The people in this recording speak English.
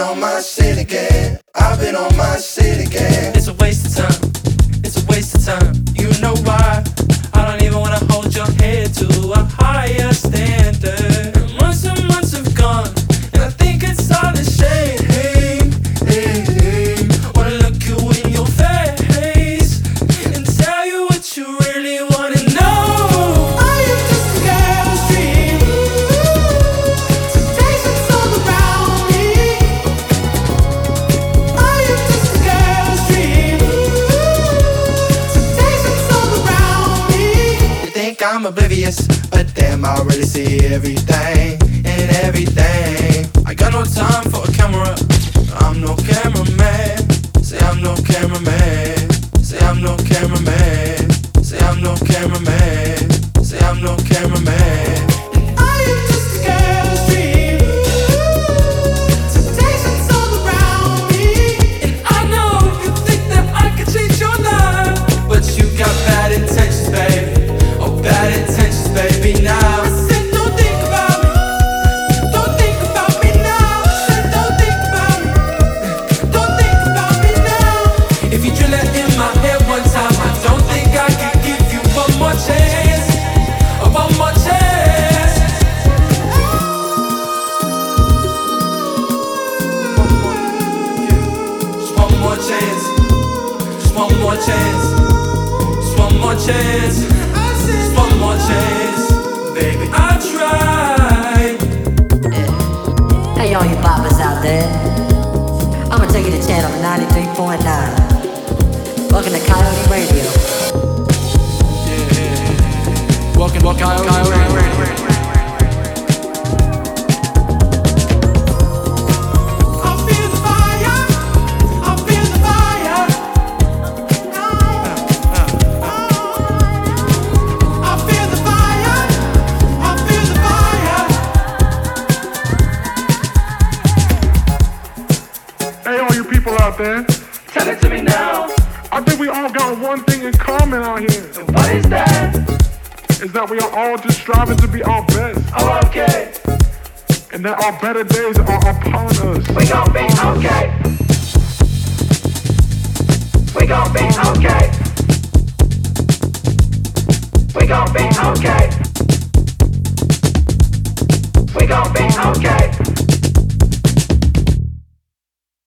on my shit again. I've been on my shit again. It's a waste of time. It's a waste of time. You know why? I don't even wanna hold your head to a higher standard. And months have gone, and I think it's all a shame. Wanna look you in your face and tell you what you really wanna know. I am just a girl's dream. Temptations all around me. I am just a girl's dream. Temptations all around me. You think I'm oblivious, but damn, I really see everything and everything. I got no time for a camera. I'm no cameraman. Say I'm no cameraman. Say I'm no cameraman. Say I'm no cameraman. Say I'm no cameraman. I am just a girl's dream. Temptations all around me. And I know you think that I could change your life, but you got bad intentions, baby. Oh, bad intentions, baby. Now I said don't think about me. Don't think about me now. I said don't think about me. Don't think about me now. If you drill it in my head one time, I don't think I can give you one more chance. One more chance. Just one more chance. Just one more chance. Just one more chance. Just one more chance. Baby, I tried. Hey, all you poppers out there. I'ma take you to channel 93.9. Welcome to Coyote Radio. Welcome, Coyote Radio. Hey, all you people out there. Tell it to me now. I think we all got one thing in common out here. What is that? Is that we are all just striving to be our best. Oh, okay. And that our better days are upon us. We gon' be okay. We gon' be okay. We gon' be okay. We gon' be okay.